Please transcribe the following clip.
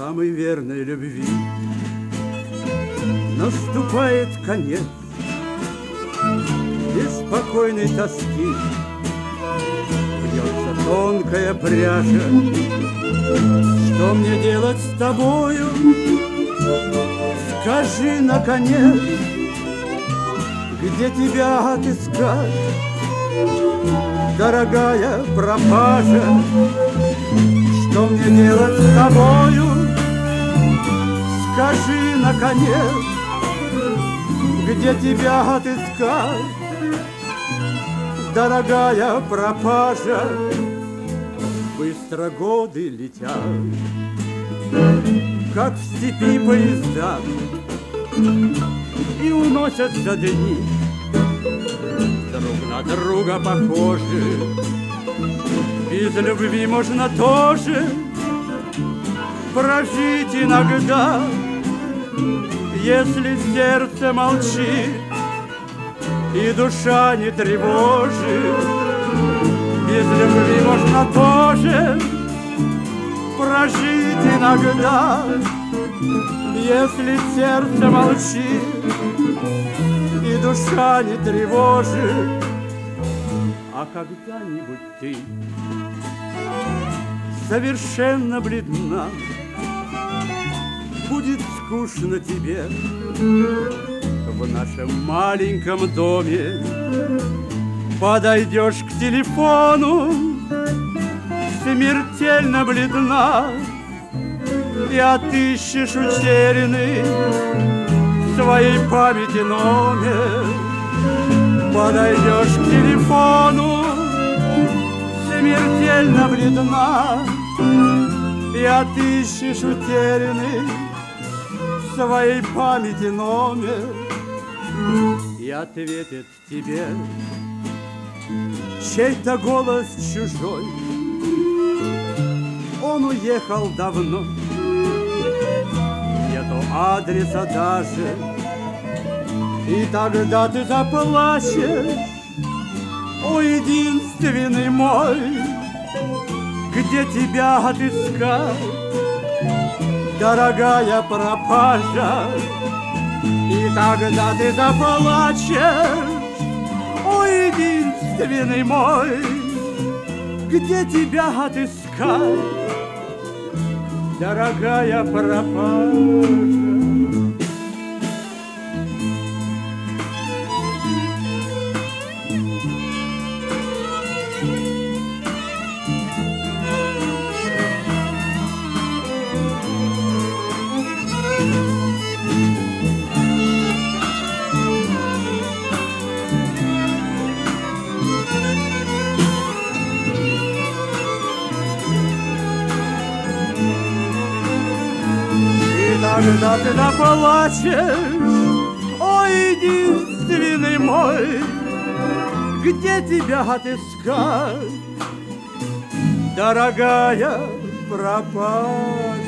самой верной любви наступает конец беспокойной тоски. Бьется тонкая пряжа. Что мне делать с тобою? Скажи, наконец, где тебя отыскать, дорогая пропажа? Что мне делать с тобою? Скажи, наконец, где тебя отыскать, дорогая пропажа? Быстро годы летят, как в степи поезда, и уносятся дни, друг на друга похожи. Без любви можно тоже прожить иногда, если сердце молчит и душа не тревожит. Без любви можно тоже прожить иногда, если сердце молчит и душа не тревожит. А когда-нибудь ты совершенно бледна, будет скучно тебе в нашем маленьком доме. Подойдешь к телефону, смертельно бледна, и отыщешь утерянный в своей памяти номер. Подойдешь к телефону, смертельно бледна, и отыщешь утерянный в своей памяти номер. И ответит тебе чей-то голос чужой: он уехал давно, нету адреса даже. И тогда ты заплачешь: о, единственный мой, где тебя отыскать, дорогая пропажа? И тогда ты заплачешь: о, единственный мой, где тебя отыскать, дорогая пропажа? Когда ты заплачешь: о, единственный мой, где тебя отыскать, дорогая пропажа?